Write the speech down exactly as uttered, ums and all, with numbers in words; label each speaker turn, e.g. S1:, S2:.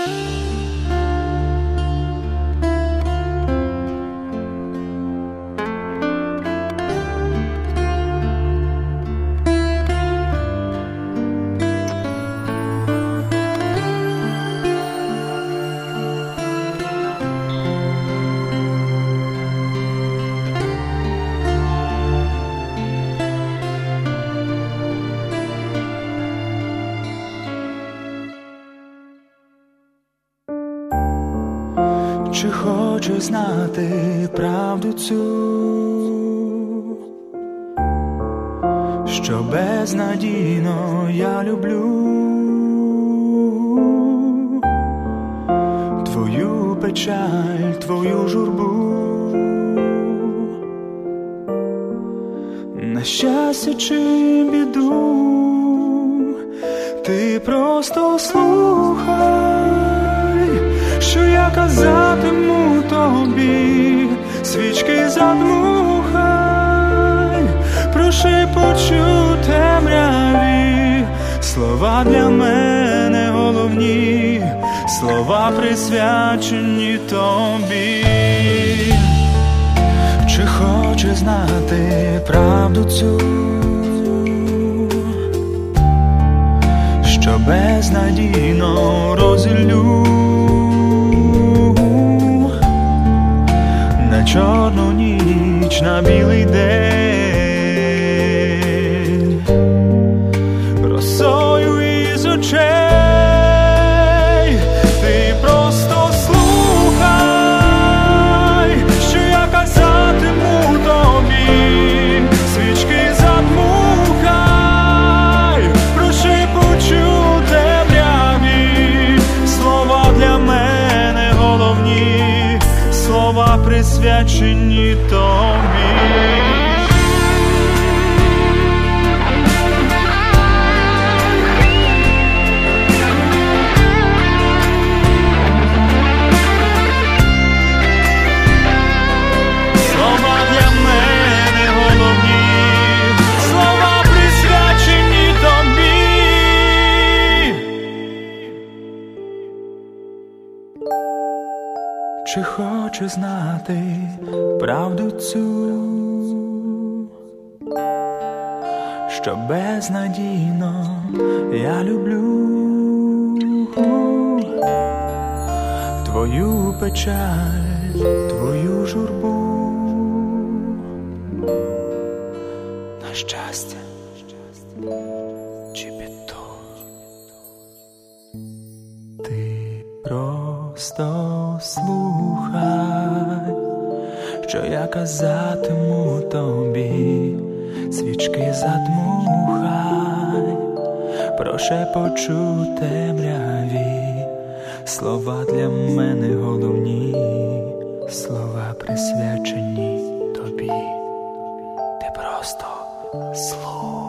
S1: Чи хочеш знати правду цю, що безнадійно я люблю твою печаль, твою журбу? На щастя чи біду, ти просто слухай, що я казатиму тобі, свічки задмухай, прошепочу темряві, слова для мене головні, слова присвячені тобі. Чи хочеш знати правду цю, що безнадійно розіллю на чорну ніч, на білий день, росою із очей? Ти просто слухай, що я казатиму тобі, свічки задмухай, прошепочу темряві, слова для мене головні, слова присвячені тобі. Слова для мене головні, слова присвячені тобі. Чи хочеш знати правду цю, що безнадійно я люблю твою печаль, твою журбу? На щастя чи біду, ти просто слухай, що я казатиму тобі, свічки задмухай, прошепочу темряві, слова для мене головні, слова присвячені тобі. Ти просто слухай.